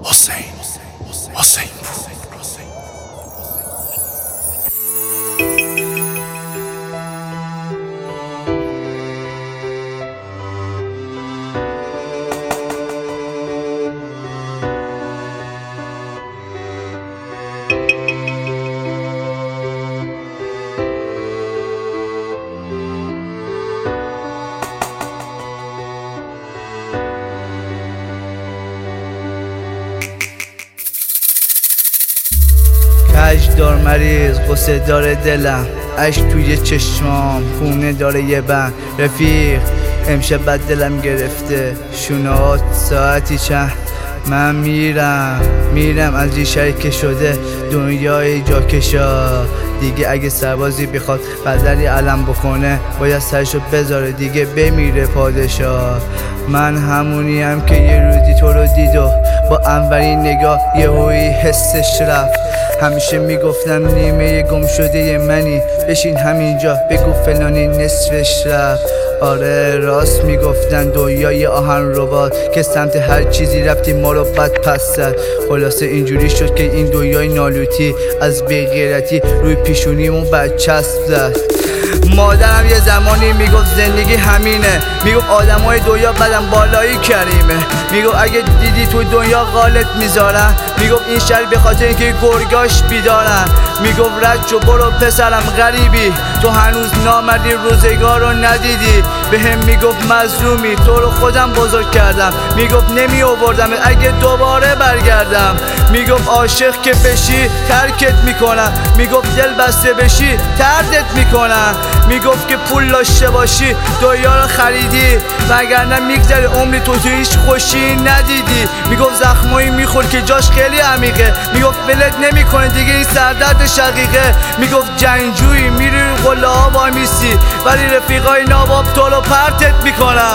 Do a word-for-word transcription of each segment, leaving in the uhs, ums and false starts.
حسین حسین کجدار مریض قصه داره دلم، اش توی چشمام خونه داره یه بند. رفیق امشب بد دلم گرفته، شونات ساعتی چند من میرم میرم از ریشه که شده دنیای جاکشا دیگه. اگه سربازی بخواد غزلی علم بکنه باید سرشو بذاره دیگه بمیره پادشاه. من همونیم که یه روزی تو رو دید و با اولین نگاه یهویی حسش رفت. همیشه میگفتم نیمه گم شده منی، بشین همینجا بگو فلانی نصفش رفت. آره راست میگفتن دنیای آهن ربات که سمت هر چیزی رفتیم ما رو بد پس زد. خلاصه اینجوری شد که این دنیای نالوتی از بی‌غیرتی روی پیشونیمون برچسب زد. مادرم یه زمانی میگفت زندگی همینه، میگفت آدمای دنیا بدن بالایی کریمه، میگفت اگه دیدی تو دنیا غالت میذارن، میگفت این شهر به خاطر اینکه گرگاش بیدارن، میگفت رد شو برو پسرم غریبی تو هنوز نامردی روزگار رو ندیدی. به هم میگفت مظلومی تو رو خودم بزرگ کردم، میگفت نمی آوردم اگه دوباره برگردم، میگفت عاشق که بشی ترکت میکنم، میگفت دل بسته بشی تردت میکنم، میگفت که پول داشته باشی دنیا رو خریدی وگرنه میگذره عمری تو تو هیچ خوشی ندیدی. میگفت زخمایی میخور که جاش خیلی عمیقه، میگفت ولت نمیکنه دیگه این سردرد شقیقه، میگفت جنگجویی میری قله ها وای میسی ولی رفیقای ناباب تو رو پرتت میکنم.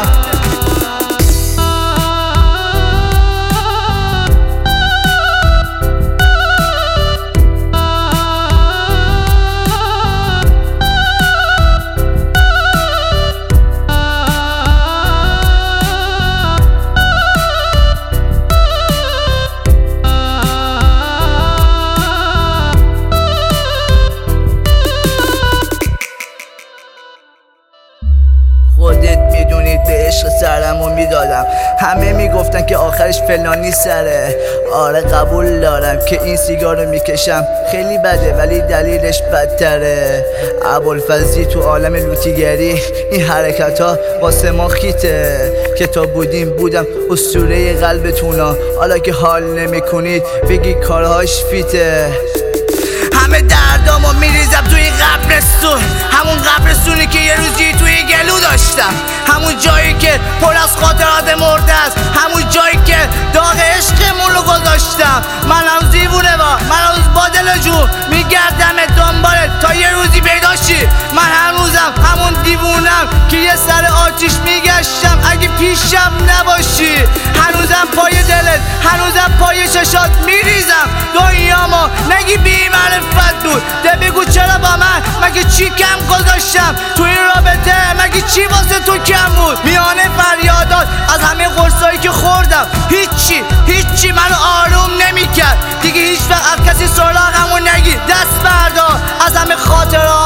خودت میدونید به عشق سرمو میدادم، همه میگفتن که آخرش فلانی سره. آره قبول دارم که این سیگار رو میکشم خیلی بده ولی دلیلش بدتره. ابوالفضلی تو عالم لوتیگری این حرکت ها واسه ما خیته که تا بودیم بودم اسطوره قلبتونا، حالا که حال نمیکنید بگی کارهاش فیته. همه دردامو میریزم توی قبرستون، همون قبرستونی که یه روزی توی گلو داشتم، همون جایی که پر از خاطرات مرده است، همون جایی که داغ عشقمون رو گذاشتم. من هم دیوونه با من هنوز با دل جون میگردم دنبالت تا یه روزی پیداشی. من هنوزم همون دیوونم که یه سر آتیش میگشتم اگه پیشم نباشی. هنوزم پای دلت هنوزم پای چشات میریزم دنیامو نگی بی معرفت بود. ده بگو چرا با من مگه چی کم گذاشتم تو این رابطه، مگه چی واسه تو کم بود؟ میانه فریادات از همه قرصایی که خوردم هیچی هیچی منو آروم نمیکرد دیگه. هیچ وقت از کسی سراغمو نگی، دست بردار از همه خاطرات